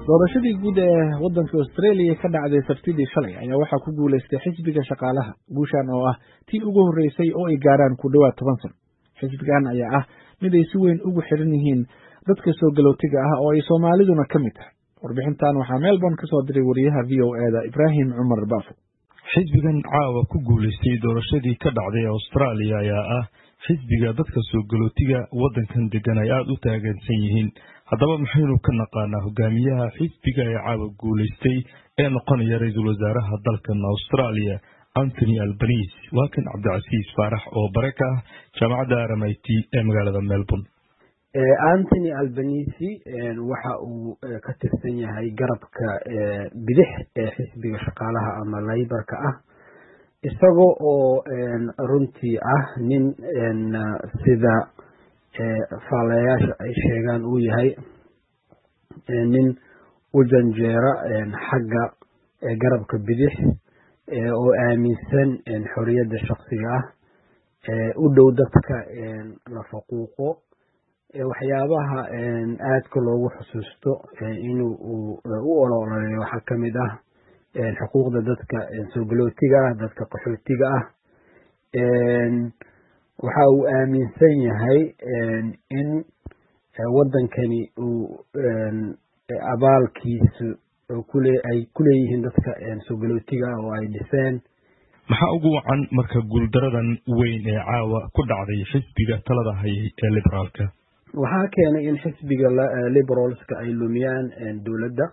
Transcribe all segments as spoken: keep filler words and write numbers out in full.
doorashadii guud ee waddanka Australia ka dhacday Sabtidii shalay ayaa waxaa ku guuleystay xisbiga shaqaalaha guushan oo ah tii ugu horeysay oo ay gaaraan ku dhawaad toban sano. Xisbigan ayaa ah mid ay si weyn ugu xiran yihiin dadka soo galootiga ah oo ay Soomaaliduna ka mid tahay. Warbixintan waxaa Melbourne ka soo diray wariyaha V O A da Ibrahim Cumar Baafo. xisbigan caawa ku guuleystay doorashadii ka dhacday Australia ayaa ah xisbiga dadka soo galootiga waddankan degan ay aad u taageersan yihiin. haddaba maxaynu ka naqaanaa hogaamiyaha xisbiga ee caawa guuleystay ee noqonaya ra'iisul wasaaraha dalkan Australia Anthony Albanese. waa kan Cabdicasiis Faarax oo baraka ah jaamacadda R M I T ee magaalada Melbourne. Anthony Albanese waxa uu ka tirsan yahay garabka bidix ee xisbiga shaqaalaha ama Labour-ka ah isagoo oo runtii ah nin sida faalayaasha ay sheegaan uu yahay nin u janjeera xagga garabka bidix oo aaminsan xorriyadda shakhsiga ah u dhow dadka la faquuqo waxyaabaha aadka loogu xusuusto inuu u ololayo waxaa ka mid ah xuquuqda dadka soo galootiga ah dadka qaxootiga ah waxa uu aaminsan yahay in waddankani uu abaalkiisu ay ku leeyihiin dadka soo galootiga ah oo ay dhiseen. maxaa ugu wacan marka guuldaradan weyn ee caawa ku dhacday xisbiga talada hayay ee liberaalka? waxaa keenay in xisbiga liberalska ay lumiyaan dowladda.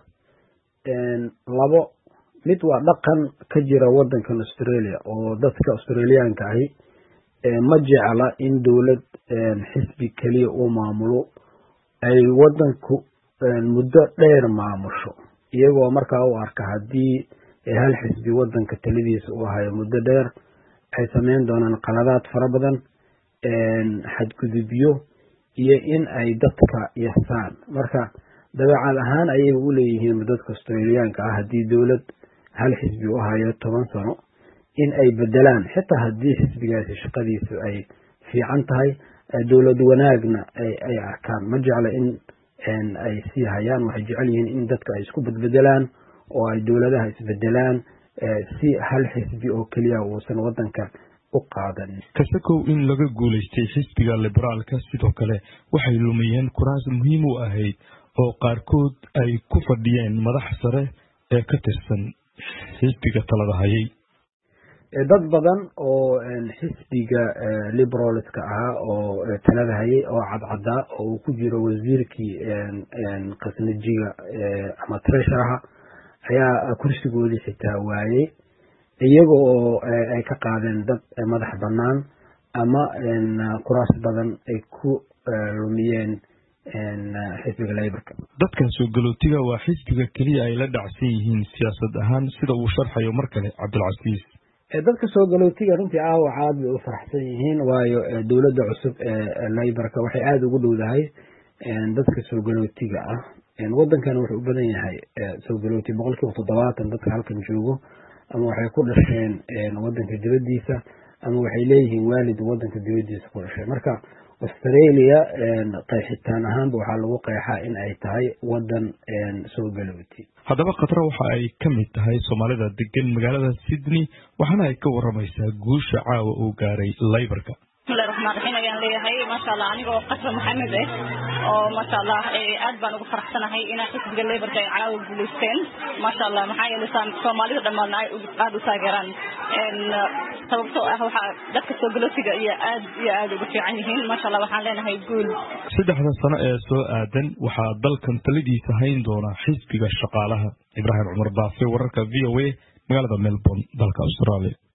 labo mid waa dhaqan ka jira waddankan Australia oo dadka Australiyaanka ahi ma jecla in dowlad xisbi kaliya uu maamulo ay waddanku muddo dheer maamusho iyagoo markaa u arka haddii hal xisbi waddanka taladiisa uu hayo muddo dheer ay sameyn doonaan qaladaad fara badan xadgudubyo iyo in ay dadka yasaan. marka dabeecad ahaan ayay u leeyihiin dadka Australiyaanka ah haddii dowlad hal xisbi u hayo toban sano in ay bedelaan xitaa haddii xisbigaasi shaqadiisu ay fiican tahay dowlad wanaagna ay arkaan. ma jecla in ay sii hayaan. waxay jecel yihiin in dadka ay isku bedbedelaan oo ay dowladaha isbedelaan si hal xisbi oo keliya uusan waddanka u qaadan. kasakow in laga guuleystay xisbiga liberaalka sidoo kale waxay lumiyeen kuraas muhiim u ahayd oo qaarkood ay ku fadhiyeen madax sare ee ka tirsan xisbiga talada hayay. dad badan oo xisbiga liberalska ahaa oo talada hayay oo cadcadaa oo uu ku jiro wasiirkii khasnajiga ama treasurer ayaa kursigoodii xitaa waayay iyaga oo ay ka qaadeen dad madax bannaan ama kuraas badan ay ku lumiyeen xisbiga Labour-ka. dadkan soo galootiga waa xisbiga keliya ay la dhacsan yihiin siyaasad ahaan sida uu sharxayo mar kale Cabdilcasiis. dadka soo galootiga runtii ah waxa aad bay u faraxsan yihiin waayo dowladda cusub ee Labour-ka waxay aad ugu dhowdahay dadka soo galootiga ah. waddankan wuxuu u badan yahay soo galooti boqolkiiba toddobaatan dadka halkan joogo ama waxay ku dhasheen waddanka dibaddiisa ama waxay leeyihiin waalid waddanka dibaddiisa ku dhashay. marka Australia qeexitaan ahaanba waxaa lagu qeexaa in ay tahay waddan soo galooti. haddaba khatra waxa ay ka mid tahay Soomaalida degan magaalada Sydney waxaana ay ka waramaysaa guusha caawa uu gaaray Labour-ka. bismillahi raxmaani raxiim ayaan leeyahay maasha allah anigoo Qasra Maxamed eh oo maasha allah aad baan ugu faraxsanahay in xisbiga Labour-ka ay caawa guuleysteen maasha allah maxaa yeelay Soomaalida dhammaan ay aad u taageeraan sababtoo ah waxa dadka soo galootiga iyo aad iyo aad ugu fiican yihiin maasha allah waxaan leenahay guul. saddexda sano ee soo aadan waxaa dalkan taladiisa hayn doona xisbiga shaqaalaha. Ibrahim Cumar Baafo wararka V O A magaalada Melbourne dalka Australia.